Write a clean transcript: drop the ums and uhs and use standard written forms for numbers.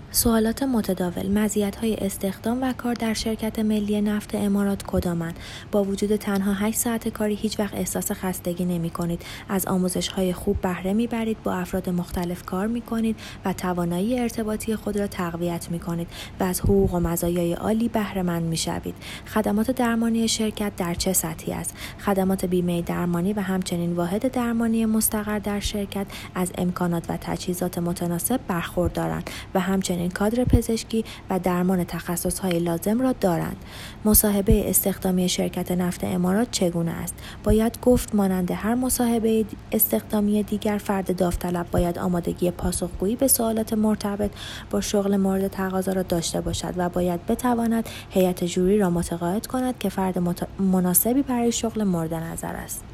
سوالات متداول: مزیت‌های استخدام و کار در شرکت ملی نفت امارات کدامند؟ با وجود تنها 8 ساعت کاری هیچ وقت احساس خستگی نمی‌کنید. از آموزش‌های خوب بهره می‌برید، با افراد مختلف کار می‌کنید و توانایی ارتباطی خود را تقویت می‌کنید و از حقوق و مزایای عالی بهره‌مند می‌شوید. خدمات درمانی شرکت در چه سطحی است؟ خدمات بیمه درمانی و همچنین واحد درمانی مستقر در شرکت از امکانات و تجهیزات متناسب برخوردارند و همچنین کادر پزشکی و درمان تخصص‌های لازم را دارند. مصاحبه استخدامی شرکت نفت امارات چگونه است؟ باید گفت مانند هر مصاحبه استخدامی دیگر، فرد داوطلب باید آمادگی پاسخگویی به سوالات مرتبط با شغل مورد تقاضا را داشته باشد و باید بتواند هیئت ژوری را متقاعد کند که فرد مناسبی برای شغل مورد نظر است.